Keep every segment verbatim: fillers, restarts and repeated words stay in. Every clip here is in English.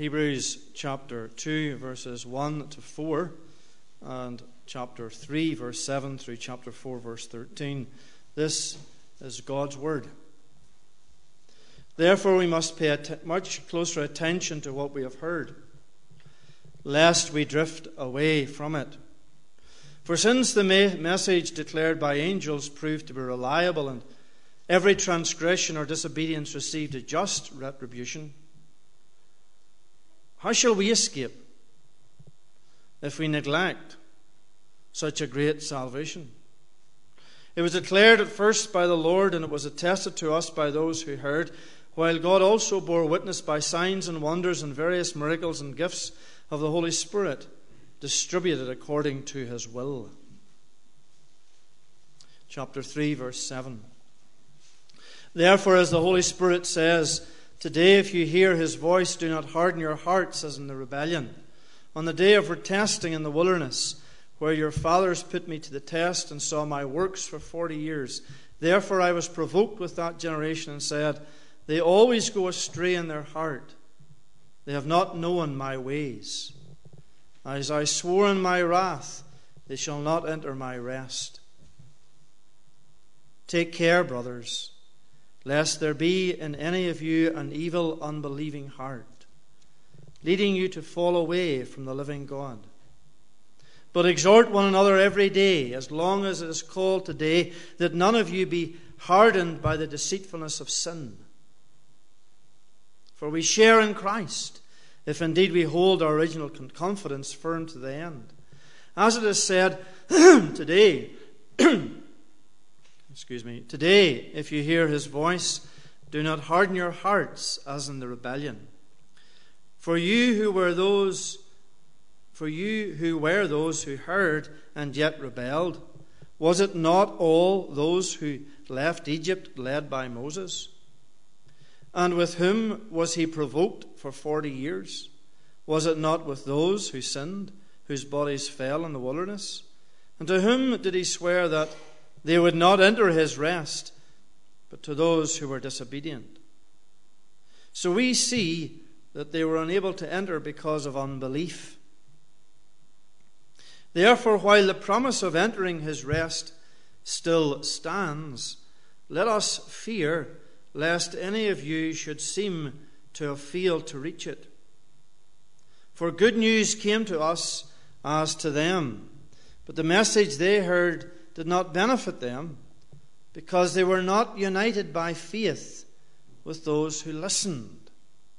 Hebrews chapter two, verses one to four, and chapter three, verse seven, through chapter four, verse thirteen. This is God's Word. Therefore, we must pay att- much closer attention to what we have heard, lest we drift away from it. For since the me- message declared by angels proved to be reliable, and every transgression or disobedience received a just retribution, how shall we escape if we neglect such a great salvation? It was declared at first by the Lord, and it was attested to us by those who heard, while God also bore witness by signs and wonders and various miracles and gifts of the Holy Spirit, distributed according to his will. Chapter three, verse seven. Therefore, as the Holy Spirit says, today if you hear his voice, do not harden your hearts as in the rebellion, on the day of her testing in the wilderness, where your fathers put me to the test and saw my works for forty years. Therefore I was provoked with that generation and said, they always go astray in their heart. They have not known my ways. As I swore in my wrath, they shall not enter my rest. Take care, brothers, lest there be in any of you an evil, unbelieving heart, leading you to fall away from the living God. But exhort one another every day, as long as it is called today, that none of you be hardened by the deceitfulness of sin. For we share in Christ, if indeed we hold our original confidence firm to the end. As it is said, today, excuse me, today, if you hear his voice, do not harden your hearts as in the rebellion. For you who were those, for you who were those who heard and yet rebelled, was it not all those who left Egypt led by Moses? And with whom was he provoked for forty years? Was it not with those who sinned, whose bodies fell in the wilderness? And to whom did he swear that they would not enter his rest, but to those who were disobedient? So we see that they were unable to enter because of unbelief. Therefore, while the promise of entering his rest still stands, let us fear lest any of you should seem to have failed to reach it. For good news came to us as to them, but the message they heard did not benefit them, because they were not united by faith with those who listened.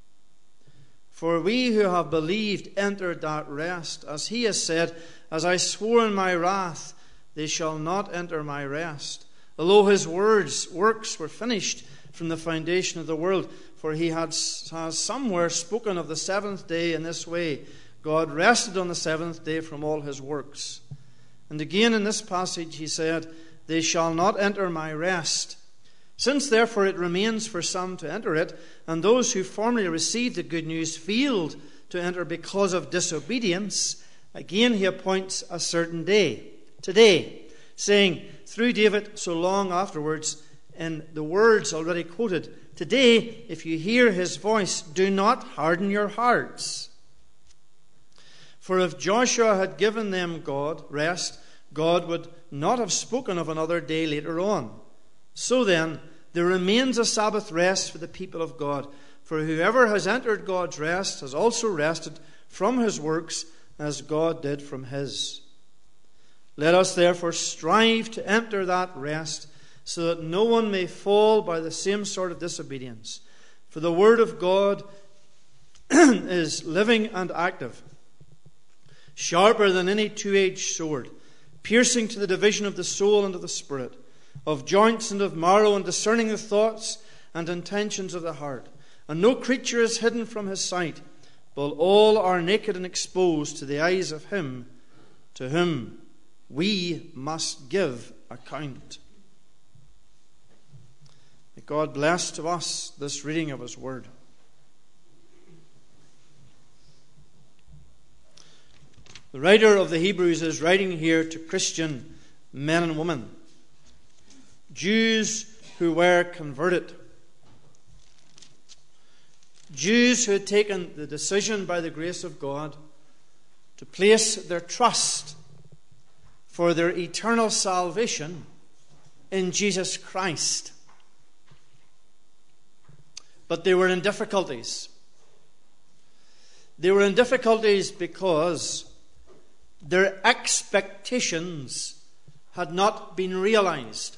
For we who have believed entered that rest, as he has said, as I swore in my wrath, they shall not enter my rest, although his words, works were finished from the foundation of the world. For he had, has somewhere spoken of the seventh day in this way, God rested on the seventh day from all his works. And again in this passage he said, they shall not enter my rest. Since therefore it remains for some to enter it, and those who formerly received the good news failed to enter because of disobedience, again he appoints a certain day, today, saying through David so long afterwards, in the words already quoted, today, if you hear his voice, do not harden your hearts. For if Joshua had given them God rest, God would not have spoken of another day later on. So then, there remains a Sabbath rest for the people of God. For whoever has entered God's rest has also rested from his works as God did from his. Let us therefore strive to enter that rest, so that no one may fall by the same sort of disobedience. For the word of God is living and active, sharper than any two-edged sword, piercing to the division of the soul and of the spirit, of joints and of marrow, and discerning the thoughts and intentions of the heart. And no creature is hidden from his sight, but all are naked and exposed to the eyes of him to whom we must give account. May God bless to us this reading of his word. The writer of the Hebrews is writing here to Christian men and women, Jews who were converted, Jews who had taken the decision by the grace of God to place their trust for their eternal salvation in Jesus Christ. But they were in difficulties. They were in difficulties because their expectations had not been realized.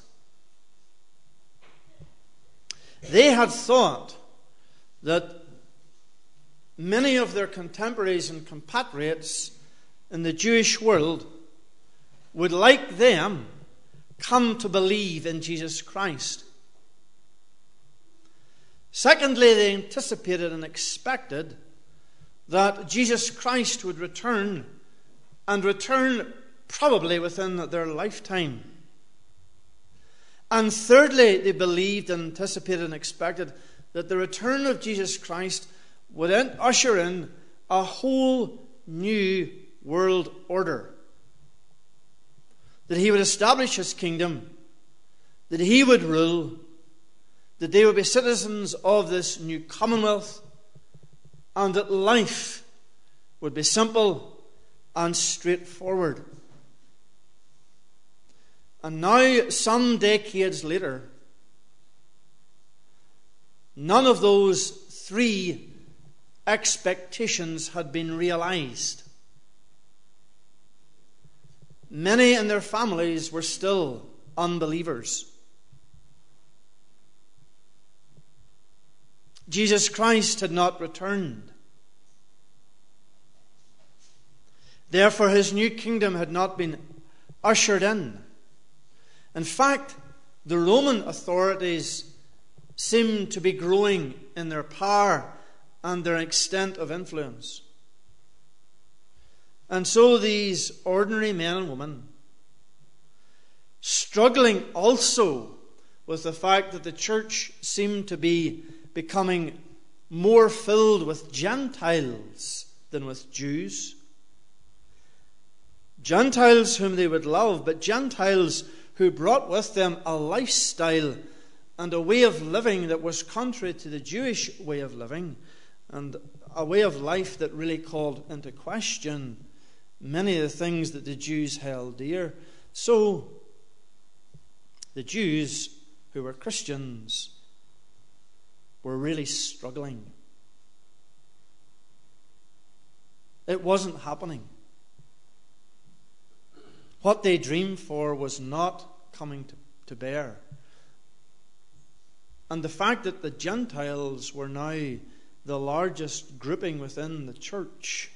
They had thought that many of their contemporaries and compatriots in the Jewish world would, like them, come to believe in Jesus Christ. Secondly, they anticipated and expected that Jesus Christ would return, and return probably within their lifetime. And thirdly, they believed and anticipated and expected that the return of Jesus Christ would usher in a whole new world order. That he would establish his kingdom, that he would rule, that they would be citizens of this new commonwealth, and that life would be simple and straightforward. And now, some decades later, none of those three expectations had been realized. Many in their families were still unbelievers. Jesus Christ had not returned. Therefore, his new kingdom had not been ushered in. In fact, the Roman authorities seemed to be growing in their power and their extent of influence. And so these ordinary men and women, struggling also with the fact that the church seemed to be becoming more filled with Gentiles than with Jews. Gentiles whom they would love, but Gentiles who brought with them a lifestyle and a way of living that was contrary to the Jewish way of living, and a way of life that really called into question many of the things that the Jews held dear. So, the Jews who were Christians were really struggling. It wasn't happening. What they dreamed for was not coming to, to bear. And the fact that the Gentiles were now the largest grouping within the church,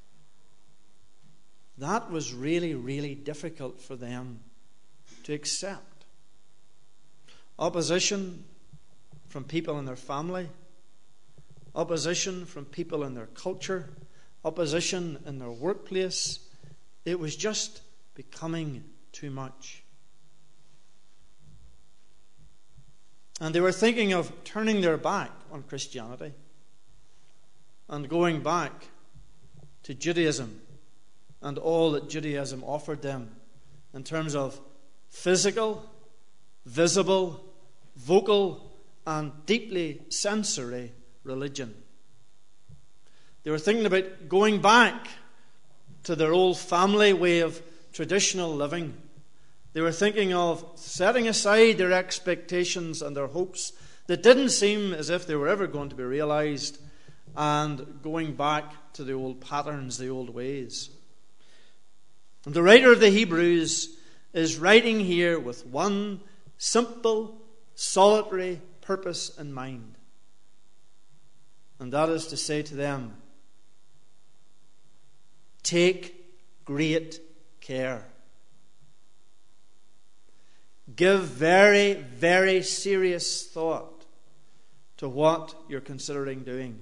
that was really, really difficult for them to accept. Opposition from people in their family, opposition from people in their culture, opposition in their workplace. It was just becoming too much. And they were thinking of turning their back on Christianity and going back to Judaism and all that Judaism offered them in terms of physical, visible, vocal, and deeply sensory religion. They were thinking about going back to their old family way of traditional living. They were thinking of setting aside their expectations and their hopes that didn't seem as if they were ever going to be realized, and going back to the old patterns, the old ways. And the writer of the Hebrews is writing here with one simple, solitary purpose in mind. And that is to say to them, take great care. Give very, very serious thought to what you're considering doing.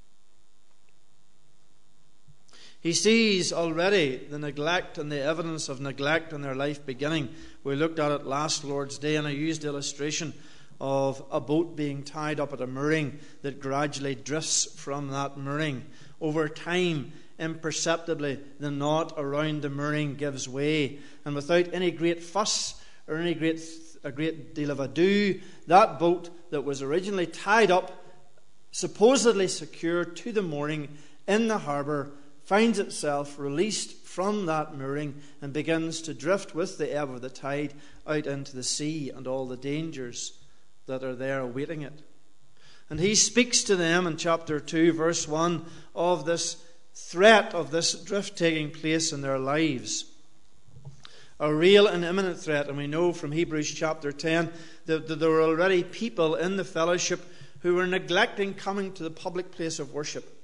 He sees already the neglect and the evidence of neglect in their life beginning. We looked at it last Lord's Day, and I used the illustration of a boat being tied up at a mooring that gradually drifts from that mooring. Over time, imperceptibly, the knot around the mooring gives way, and without any great fuss or any great a great deal of ado, that boat that was originally tied up supposedly secure to the mooring in the harbour, finds itself released from that mooring and begins to drift with the ebb of the tide out into the sea and all the dangers that are there awaiting it. And he speaks to them in chapter two, verse one, of this threat of this drift taking place in their lives. A real and imminent threat. And we know from Hebrews chapter ten that, that there were already people in the fellowship who were neglecting coming to the public place of worship.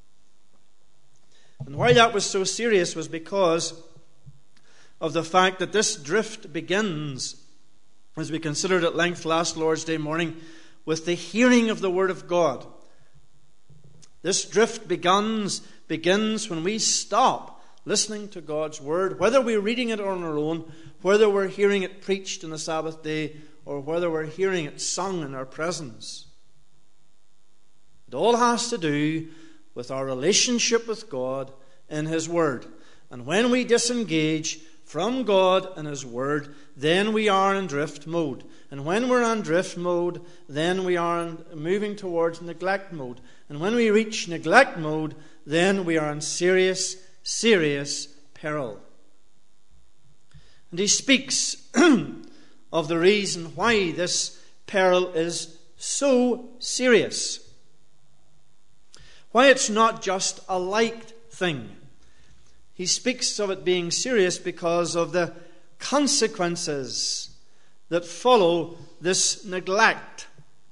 And why that was so serious was because of the fact that this drift begins, as we considered at length last Lord's Day morning, with the hearing of the Word of God. This drift begins, begins when we stop listening to God's Word, whether we're reading it on our own, whether we're hearing it preached on the Sabbath day, or whether we're hearing it sung in our presence. It all has to do with our relationship with God in His Word. And when we disengage from God and His Word, then we are in drift mode. And when we're in drift mode, then we are in moving towards neglect mode. And when we reach neglect mode, then we are in serious, serious peril. And he speaks of the reason why this peril is so serious. Why it's not just a light thing. He speaks of it being serious because of the consequences that follow this neglect.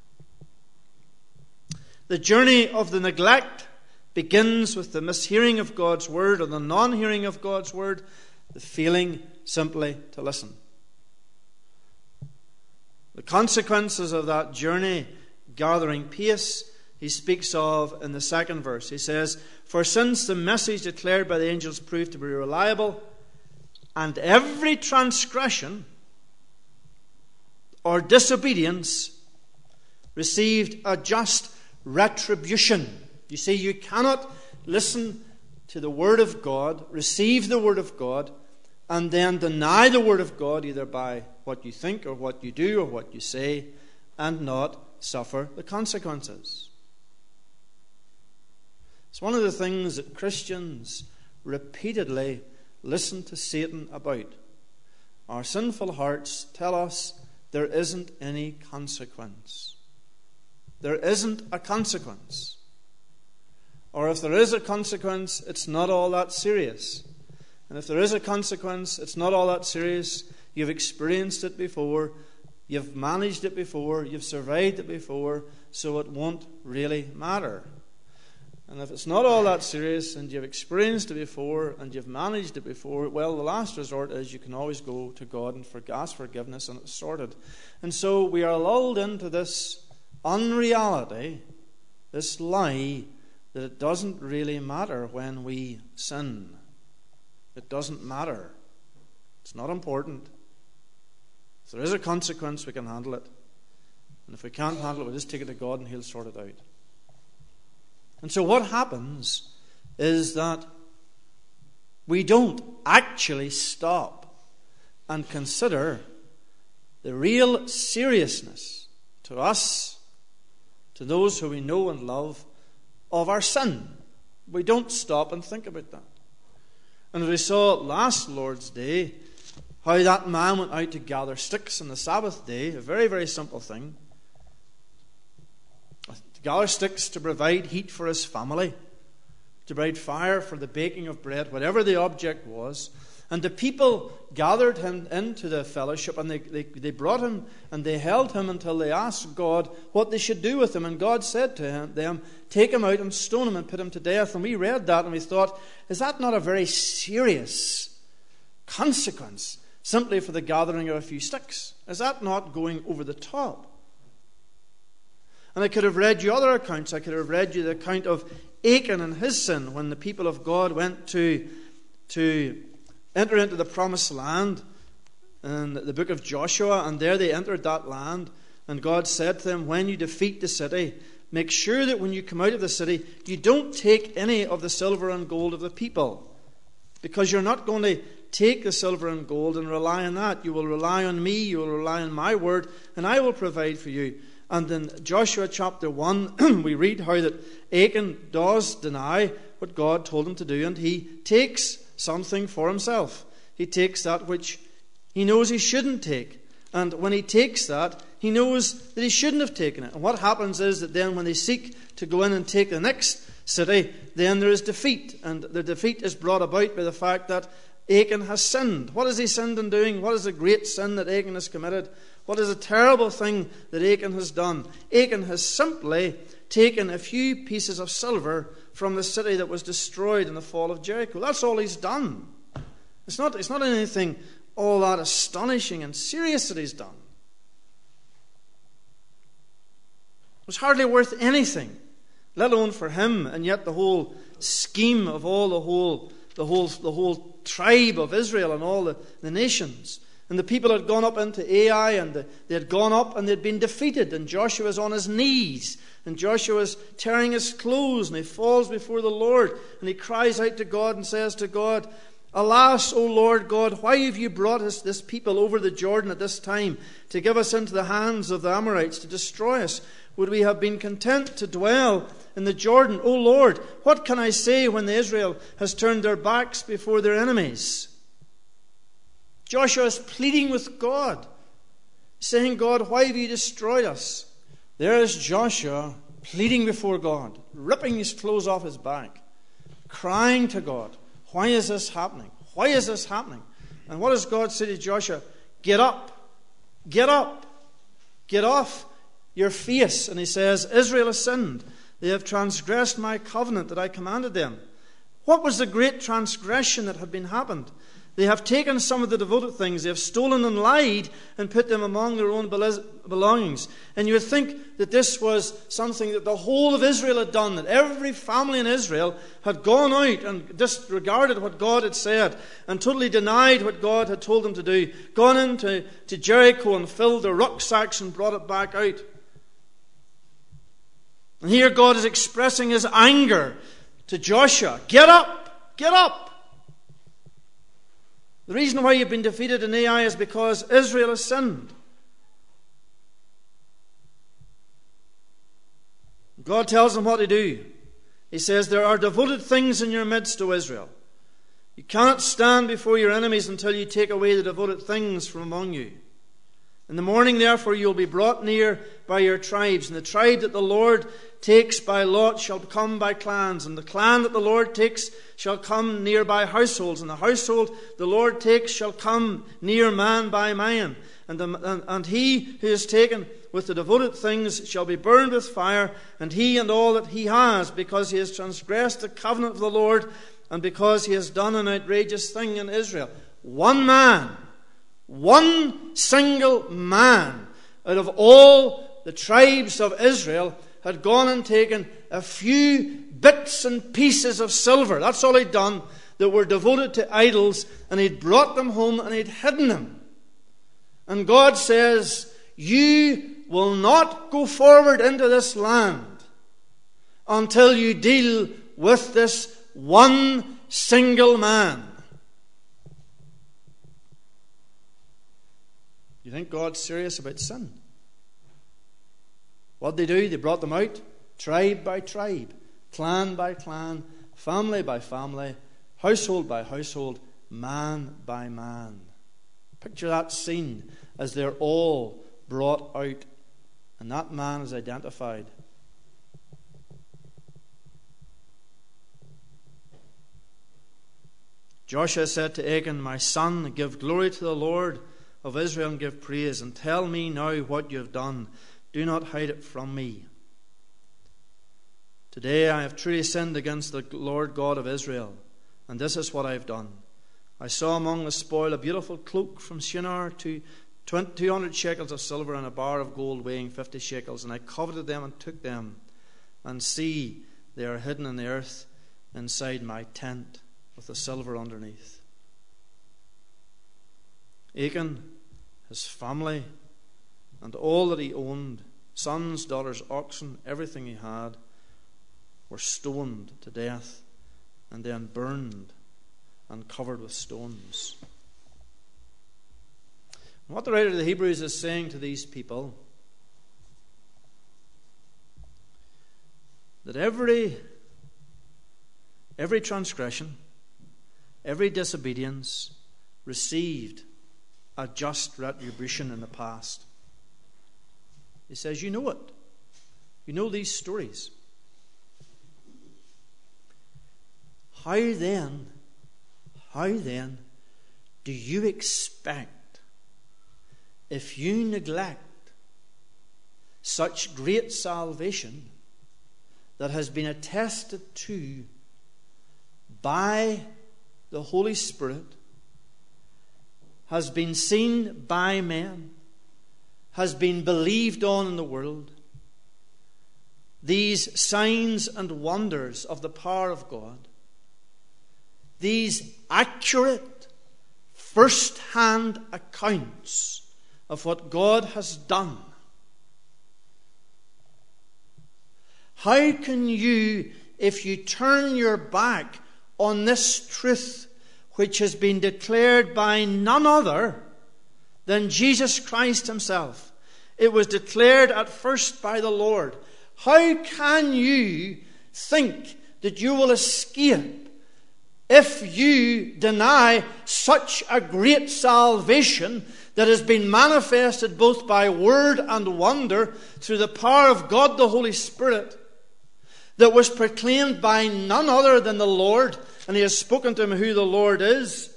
The journey of the neglect begins with the mishearing of God's Word or the non-hearing of God's Word, the failing simply to listen. The consequences of that journey gathering pace, he speaks of in the second verse. He says, "For since the message declared by the angels proved to be reliable, and every transgression or disobedience received a just retribution." You see, you cannot listen to the Word of God, receive the Word of God, and then deny the Word of God either by what you think or what you do or what you say, and not suffer the consequences. It's one of the things that Christians repeatedly listen to Satan about. Our sinful hearts tell us there isn't any consequence. There isn't a consequence. Or if there is a consequence, it's not all that serious. And if there is a consequence, it's not all that serious. You've experienced it before. You've managed it before. You've survived it before. So it won't really matter. And if it's not all that serious and you've experienced it before and you've managed it before, well, the last resort is you can always go to God and for, ask forgiveness and it's sorted. And so we are lulled into this unreality, this lie, that it doesn't really matter when we sin. It doesn't matter. It's not important. If there is a consequence, we can handle it. And if we can't handle it, we'll just take it to God and He'll sort it out. And so what happens is that we don't actually stop and consider the real seriousness to us, to those who we know and love, of our sin. We don't stop and think about that. And as we saw last Lord's Day, how that man went out to gather sticks on the Sabbath day, a very, very simple thing. To gather sticks to provide heat for his family, to provide fire for the baking of bread, whatever the object was. And the people gathered him into the fellowship, and they, they, they brought him and they held him until they asked God what they should do with him. And God said to him, them, "Take him out and stone him and put him to death." And we read that and we thought, is that not a very serious consequence simply for the gathering of a few sticks? Is that not going over the top? And I could have read you other accounts. I could have read you the account of Achan and his sin when the people of God went to to enter into the promised land in the book of Joshua, and there they entered that land, and God said to them, when you defeat the city, make sure that when you come out of the city, you don't take any of the silver and gold of the people, because you're not going to take the silver and gold and rely on that. You will rely on me, you will rely on my word, and I will provide for you. And in Joshua chapter one, we read how that Achan does deny what God told him to do, and he takes something for himself. He takes that which he knows he shouldn't take. And when he takes that, he knows that he shouldn't have taken it. And what happens is that then when they seek to go in and take the next city, then there is defeat. And the defeat is brought about by the fact that Achan has sinned. What has he sinned in doing? What is the great sin that Achan has committed? What is a terrible thing that Achan has done? Achan has simply taken a few pieces of silver from the city that was destroyed in the fall of Jericho. That's all he's done. It's not, it's not anything all that astonishing and serious that he's done. It was hardly worth anything, let alone for him, and yet the whole scheme of all the whole the whole the whole tribe of Israel and all the, the nations. And the people had gone up into Ai, and the, they had gone up and they had been defeated, and Joshua was on his knees, and Joshua is tearing his clothes, and he falls before the Lord, and he cries out to God and says to God, "Alas, O Lord God, why have you brought us, this people, over the Jordan at this time, to give us into the hands of the Amorites, to destroy us? Would we have been content to dwell in the Jordan? O Lord, what can I say when the Israel has turned their backs before their enemies?" Joshua is pleading with God, saying, "God, why have you destroyed us?" There is Joshua pleading before God, ripping his clothes off his back, crying to God, "Why is this happening? Why is this happening?" And what does God say to Joshua? "Get up, get up, get off your face." And he says, "Israel has sinned. They have transgressed my covenant that I commanded them." What was the great transgression that had been happened? They have taken some of the devoted things. They have stolen and lied and put them among their own belongings. And you would think that this was something that the whole of Israel had done, that every family in Israel had gone out and disregarded what God had said and totally denied what God had told them to do, gone into to Jericho and filled their rucksacks and brought it back out. And here God is expressing his anger to Joshua. Get up! Get up! The reason why you've been defeated in Ai is because Israel has sinned. God tells them what to do. He says, "There are devoted things in your midst, O Israel. You cannot stand before your enemies until you take away the devoted things from among you. In the morning, therefore, you will be brought near by your tribes, and the tribe that the Lord takes by lot shall come by clans, and the clan that the Lord takes shall come near by households, and the household the Lord takes shall come near man by man. And, the, and, and he who is taken with the devoted things shall be burned with fire, and he and all that he has, because he has transgressed the covenant of the Lord, and because he has done an outrageous thing in Israel." One man, one single man out of all the tribes of Israel had gone and taken a few bits and pieces of silver. That's all he'd done, that were devoted to idols, and he'd brought them home and he'd hidden them. And God says, "You will not go forward into this land until you deal with this one single man." You think God's serious about sin? What did they do? They brought them out, tribe by tribe, clan by clan, family by family, household by household, man by man. Picture that scene as they're all brought out, and that man is identified. Joshua said to Achan, "My son, give glory to the Lord of Israel and give praise, and tell me now what you have done. Do not hide it from me. Today I have truly sinned against the Lord God of Israel, and this is what I have done. I saw among the spoil a beautiful cloak from Shinar, to two hundred shekels of silver, and a bar of gold weighing fifty shekels, and I coveted them and took them. And see, they are hidden in the earth inside my tent, with the silver underneath." Achan, his family, and all that he owned, sons, daughters, oxen, everything he had, were stoned to death and then burned and covered with stones. And what the writer of the Hebrews is saying to these people that every, every transgression, every disobedience received a just retribution in the past. He says, you know it. You know these stories. How then, how then do you expect, if you neglect such great salvation that has been attested to by the Holy Spirit, has been seen by men, has been believed on in the world, these signs and wonders of the power of God, these accurate, first-hand accounts of what God has done, how can you, if you turn your back on this truth which has been declared by none other than Jesus Christ himself? It was declared at first by the Lord. How can you think that you will escape if you deny such a great salvation that has been manifested both by word and wonder through the power of God the Holy Spirit, that was proclaimed by none other than the Lord, and he has spoken to him who the Lord is,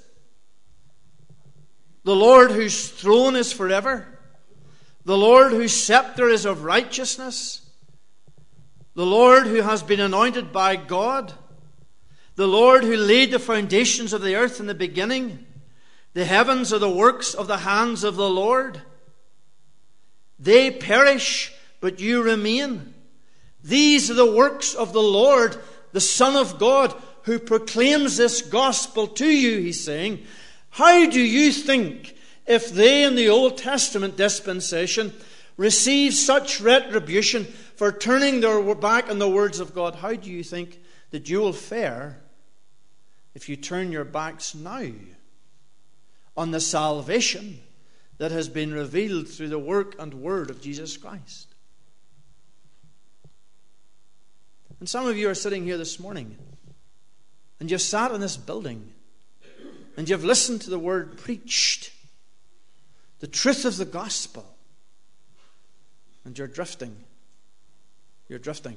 the Lord whose throne is forever, the Lord whose scepter is of righteousness, the Lord who has been anointed by God, the Lord who laid the foundations of the earth in the beginning. The heavens are the works of the hands of the Lord. They perish, but you remain. These are the works of the Lord, the Son of God, who proclaims this gospel to you, he's saying. How do you think, if they in the Old Testament dispensation receive such retribution for turning their back on the words of God, how do you think that you will fare if you turn your backs now on the salvation that has been revealed through the work and word of Jesus Christ? And some of you are sitting here this morning, and you've sat in this building, and you've listened to the word preached, the truth of the gospel, and you're drifting. You're drifting.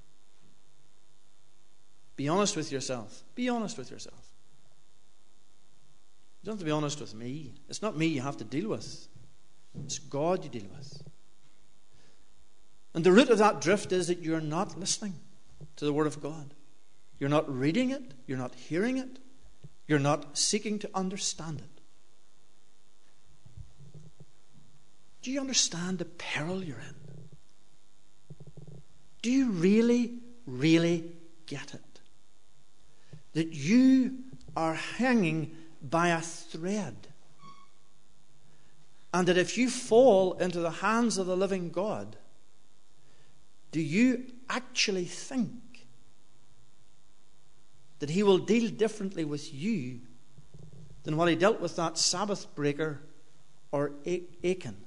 Be honest with yourself. Be honest with yourself. You don't have to be honest with me. It's not me you have to deal with. It's God you deal with. And the root of that drift is that you're not listening to the Word of God. You're not reading it. You're not hearing it. You're not seeking to understand it. Do you understand the peril you're in? Do you really, really get it? That you are hanging by a thread. And that if you fall into the hands of the living God, do you actually think that he will deal differently with you than what he dealt with that Sabbath breaker or Achan?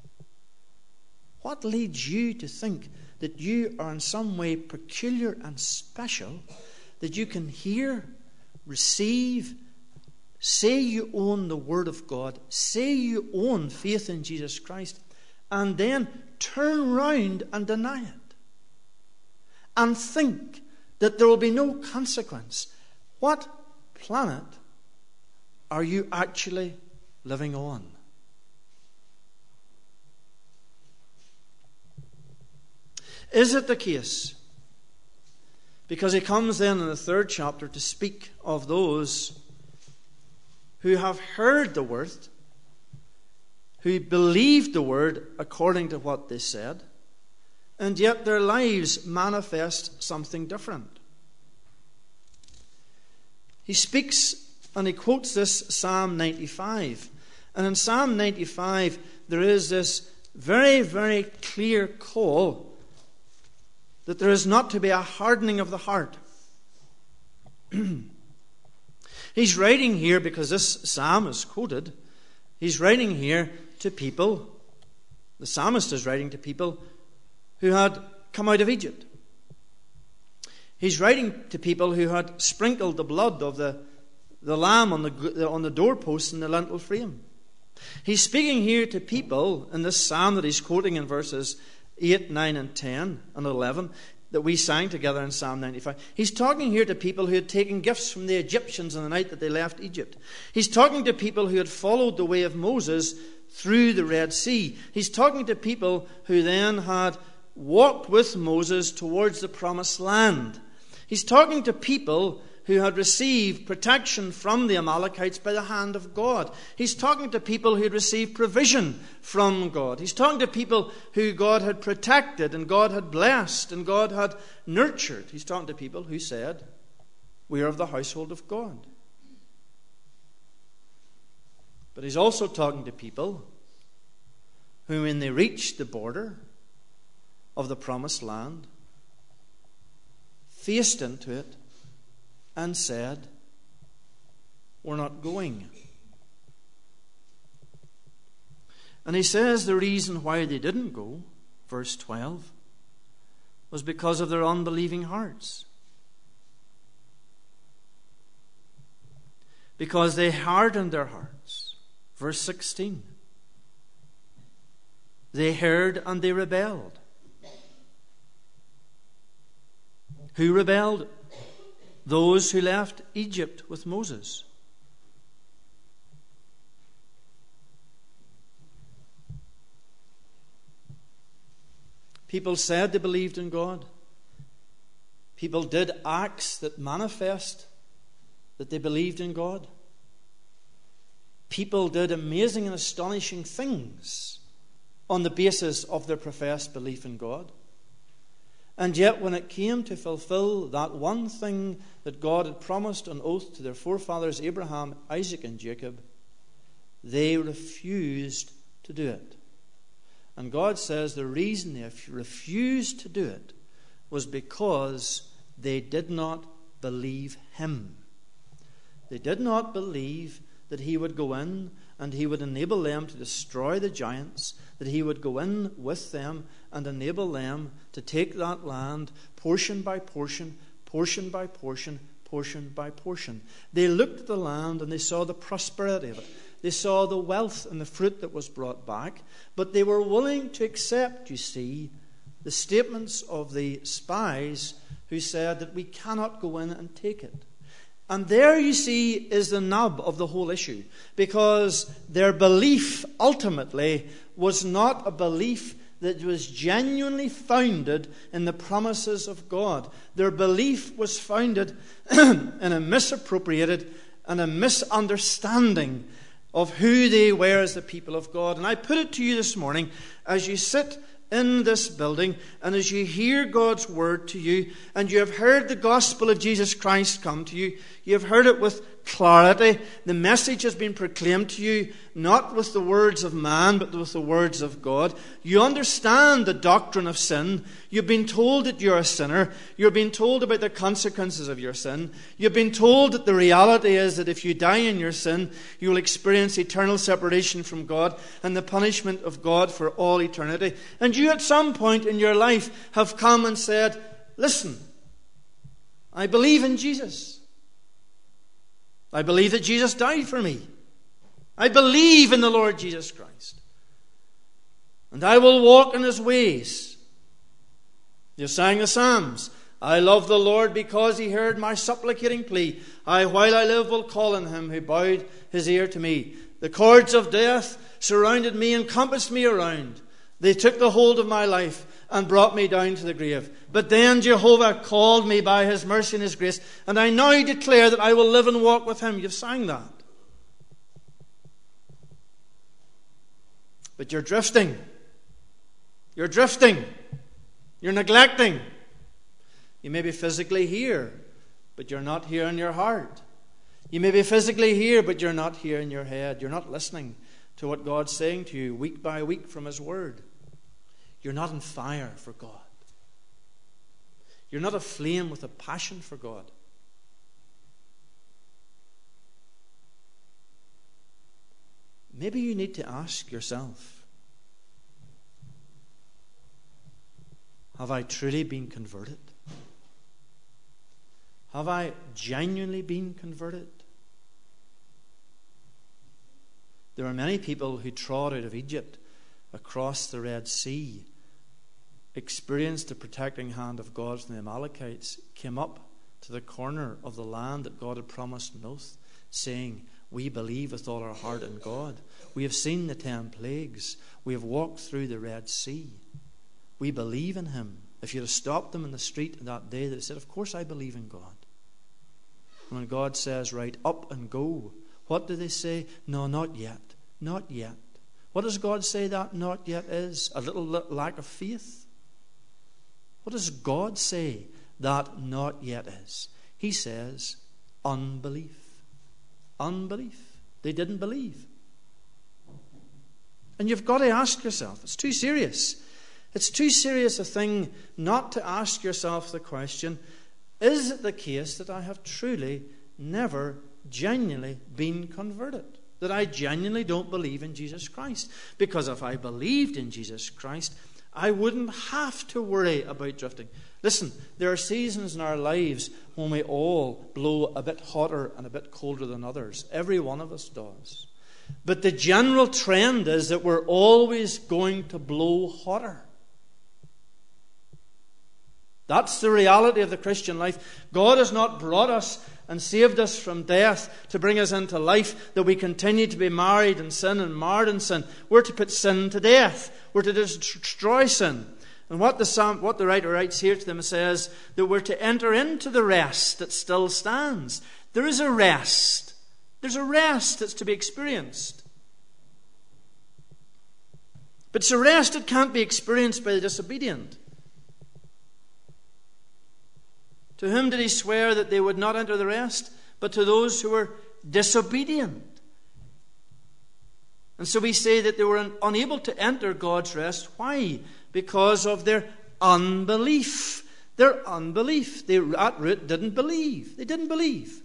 What leads you to think that you are in some way peculiar and special, that you can hear, receive, say you own the Word of God, say you own faith in Jesus Christ, and then turn round and deny it, and think that there will be no consequence? What planet are you actually living on? Is it the case? Because he comes then in the third chapter to speak of those who have heard the word, who believed the word according to what they said, and yet their lives manifest something different. He speaks and he quotes this Psalm ninety-five. And in Psalm ninety-five there is this very, very clear call that there is not to be a hardening of the heart. He's writing here, because this psalm is quoted, he's writing here to people, the psalmist is writing to people who had come out of Egypt, He's writing to people who had sprinkled the blood of the, the lamb on the, on the doorpost and the lintel frame. He's speaking here to people in this psalm that he's quoting in verses eight, nine, and ten, and eleven, that we sang together in Psalm ninety-five. He's talking here to people who had taken gifts from the Egyptians on the night that they left Egypt. He's talking to people who had followed the way of Moses through the Red Sea. He's talking to people who then had walked with Moses towards the promised land. He's talking to people who had received protection from the Amalekites by the hand of God. He's talking to people who had received provision from God. He's talking to people who God had protected and God had blessed and God had nurtured. He's talking to people who said, we are of the household of God. But he's also talking to people who, when they reached the border of the promised land, faced into it and said, we're not going. And he says the reason why they didn't go, verse twelve, was because of their unbelieving hearts. Because they hardened their hearts. Verse sixteen. They heard and they rebelled. Who rebelled? Those who left Egypt with Moses. People said they believed in God. People did acts that manifest that they believed in God. People did amazing and astonishing things on the basis of their professed belief in God. And yet when it came to fulfill that one thing that God had promised on oath to their forefathers Abraham, Isaac, and Jacob, they refused to do it. And God says the reason they refused to do it was because they did not believe Him. They did not believe that He would go in and He would enable them to destroy the giants, that He would go in with them and enable them to take that land portion by portion, portion by portion, portion by portion. They looked at the land and they saw the prosperity of it. They saw the wealth and the fruit that was brought back, but they were willing to accept, you see, the statements of the spies who said that we cannot go in and take it. And there, you see, is the nub of the whole issue, because their belief ultimately was not a belief that was genuinely founded in the promises of God. Their belief was founded in a misappropriated and a misunderstanding of who they were as the people of God. And I put it to you this morning, as you sit in this building and as you hear God's word to you and you have heard the gospel of Jesus Christ come to you, you have heard it with clarity. The message has been proclaimed to you not with the words of man but with the words of God. You understand the doctrine of sin. You've been told that you're a sinner. You've been told about the consequences of your sin. You've been told that the reality is that if you die in your sin, you will experience eternal separation from God and the punishment of God for all eternity. And you at some point in your life have come and said, listen, I believe in Jesus. I believe that Jesus died for me. I believe in the Lord Jesus Christ. And I will walk in His ways. You sang the Psalms. I love the Lord because He heard my supplicating plea. I, while I live, will call on Him who bowed His ear to me. The cords of death surrounded me and compassed me around. They took the hold of my life and brought me down to the grave. But then Jehovah called me by His mercy and His grace, and I now declare that I will live and walk with Him. You've sang that. But you're drifting. You're drifting. You're neglecting. You may be physically here, but you're not here in your heart. You may be physically here, but you're not here in your head. You're not listening to what God's saying to you week by week from His Word. You're not on fire for God. You're not aflame with a passion for God. Maybe you need to ask yourself, have I truly been converted? Have I genuinely been converted? There are many people who trod out of Egypt across the Red Sea, experienced the protecting hand of God from the Amalekites, came up to the corner of the land that God had promised on oath, saying, we believe with all our heart in God. We have seen the ten plagues. We have walked through the Red Sea. We believe in him. If you'd have stopped them in the street that day, they'd have said, of course I believe in God. When God says, right, up and go, what do they say? No, not yet. Not yet. What does God say that not yet is? A little lack of faith? What does God say that not yet is? He says, unbelief. Unbelief. They didn't believe. And you've got to ask yourself, it's too serious. It's too serious a thing not to ask yourself the question, is it the case that I have truly never genuinely been converted? That I genuinely don't believe in Jesus Christ? Because if I believed in Jesus Christ, I wouldn't have to worry about drifting. Listen, there are seasons in our lives when we all blow a bit hotter and a bit colder than others. Every one of us does. But the general trend is that we're always going to blow hotter. That's the reality of the Christian life. God has not brought us and saved us from death to bring us into life, that we continue to be married in sin and marred in sin. We're to put sin to death. We're to destroy sin. And what the, psalm, what the writer writes here to them says that we're to enter into the rest that still stands. There is a rest. There's a rest that's to be experienced. But it's a rest that can't be experienced by the disobedient. To whom did he swear that they would not enter the rest? But to those who were disobedient. And so we say that they were un- unable to enter God's rest. Why? Because of their unbelief. Their unbelief. They at root didn't believe. They didn't believe.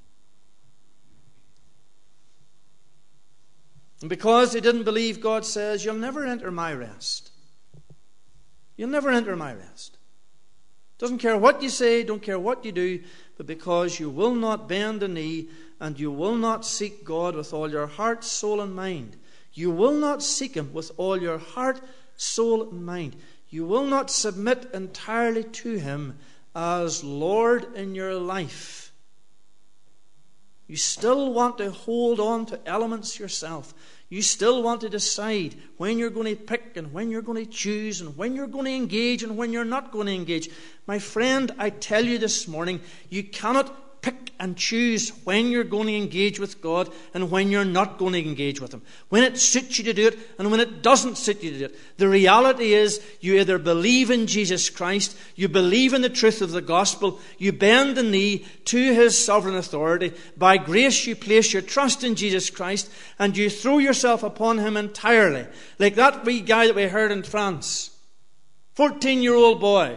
And because they didn't believe, God says, you'll never enter my rest. You'll never enter my rest. Doesn't care what you say, don't care what you do, but because you will not bend a knee and you will not seek God with all your heart, soul and mind. You will not seek him with all your heart, soul and mind. You will not submit entirely to him as Lord in your life. You still want to hold on to elements yourself. You still want to decide when you're going to pick and when you're going to choose and when you're going to engage and when you're not going to engage. My friend, I tell you this morning, you cannot pick and choose when you're going to engage with God and when you're not going to engage with him. When it suits you to do it and when it doesn't suit you to do it. The reality is you either believe in Jesus Christ, you believe in the truth of the gospel, you bend the knee to his sovereign authority. By grace you place your trust in Jesus Christ and you throw yourself upon him entirely. Like that wee guy that we heard in France. fourteen-year-old boy.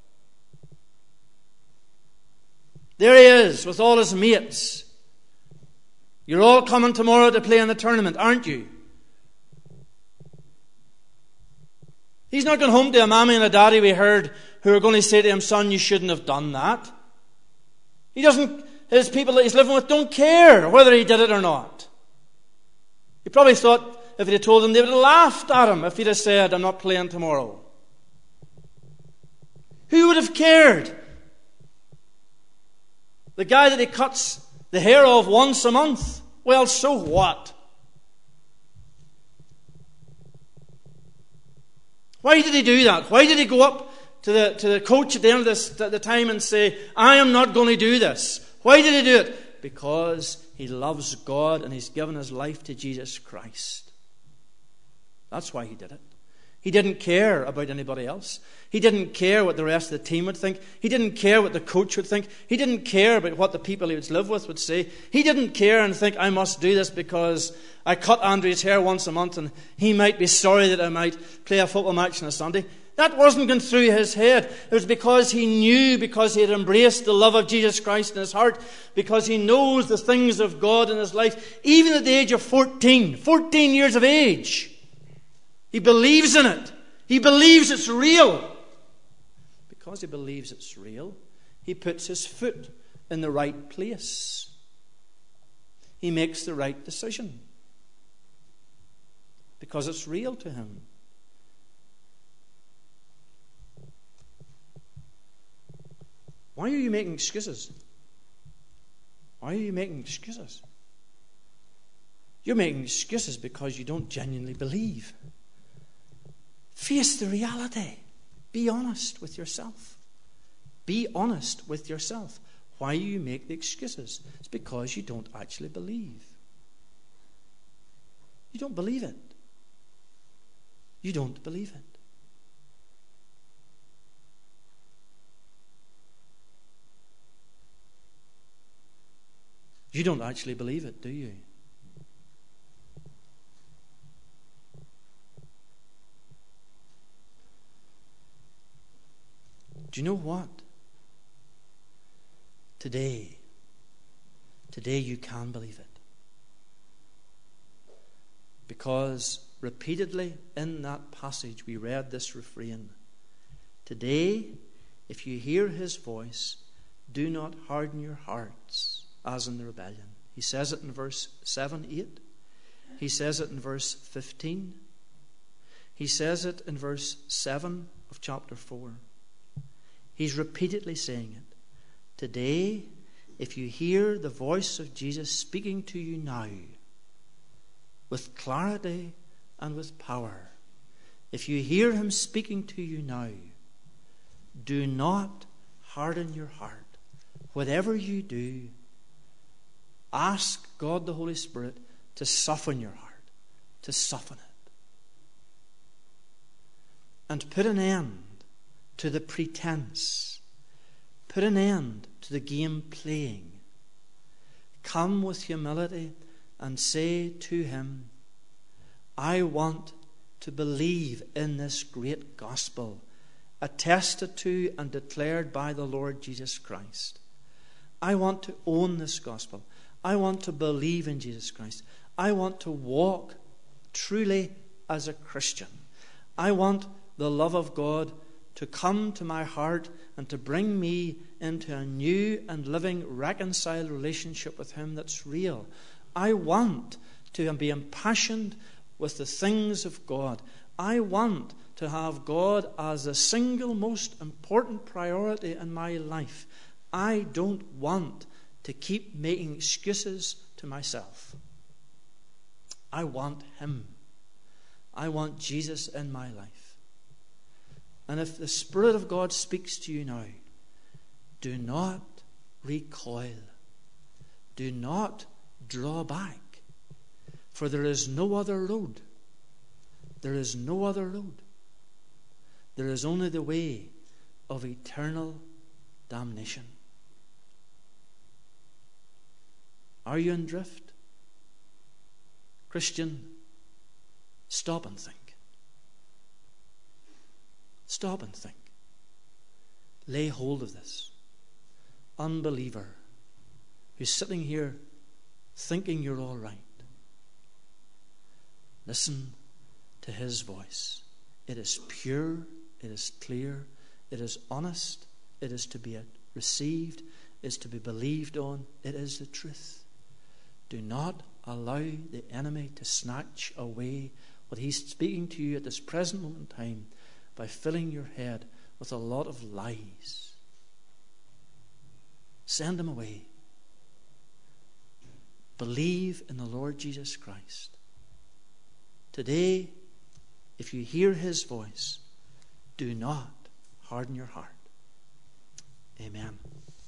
There he is with all his mates. You're all coming tomorrow to play in the tournament, aren't you? He's not going home to a mommy and a daddy, we heard, who are going to say to him, son, you shouldn't have done that. He doesn't, his people that he's living with don't care whether he did it or not. He probably thought if he'd have told them, they would have laughed at him if he'd have said, I'm not playing tomorrow. Who would have cared? The guy that he cuts the hair of once a month, well, so what? Why did he do that? Why did he go up to the to the coach at the end of this, at the time and say, I am not going to do this? Why did he do it? Because he loves God and he's given his life to Jesus Christ. That's why he did it. He didn't care about anybody else. He didn't care what the rest of the team would think. He didn't care what the coach would think. He didn't care about what the people he would live with would say. He didn't care and think, I must do this because I cut Andrew's hair once a month and he might be sorry that I might play a football match on a Sunday. That wasn't going through his head. It was because he knew, because he had embraced the love of Jesus Christ in his heart, because he knows the things of God in his life, even at the age of fourteen, fourteen years of age. He believes in it. He believes it's real. Because he believes it's real, he puts his foot in the right place. He makes the right decision because it's real to him. Why are you making excuses? Why are you making excuses? You're making excuses because you don't genuinely believe. Face the reality. Be honest with yourself. Be honest with yourself. Why you make the excuses? It's because you don't actually believe. You don't believe it. You don't believe it. You don't actually believe it, do you? Do you know what? Today, today you can believe it. Because repeatedly in that passage we read this refrain. Today, if you hear his voice, do not harden your hearts as in the rebellion. He says it in verse seven, eight. He says it in verse fifteen. He says it in verse seven of chapter four. He's repeatedly saying it. Today, if you hear the voice of Jesus speaking to you now, with clarity and with power, if you hear him speaking to you now, do not harden your heart. Whatever you do, ask God the Holy Spirit to soften your heart, to soften it. And put an end to the pretense. Put an end to the game playing. Come with humility and say to him, I want to believe in this great gospel, attested to and declared by the Lord Jesus Christ. I want to own this gospel. I want to believe in Jesus Christ. I want to walk truly as a Christian. I want the love of God to come to my heart and to bring me into a new and living reconciled relationship with him that's real. I want to be impassioned with the things of God. I want to have God as the single most important priority in my life. I don't want to keep making excuses to myself. I want him. I want Jesus in my life. And if the Spirit of God speaks to you now, do not recoil. Do not draw back. For there is no other road. There is no other road. There is only the way of eternal damnation. Are you in drift? Christian, stop and think. Stop and think. Lay hold of this. Unbeliever who's sitting here thinking you're all right. Listen to his voice. It is pure, it is clear, it is honest, it is to be received, it is to be believed on, it is the truth. Do not allow the enemy to snatch away what he's speaking to you at this present moment in time by filling your head with a lot of lies. Send them away. Believe in the Lord Jesus Christ. Today, if you hear his voice, do not harden your heart. Amen.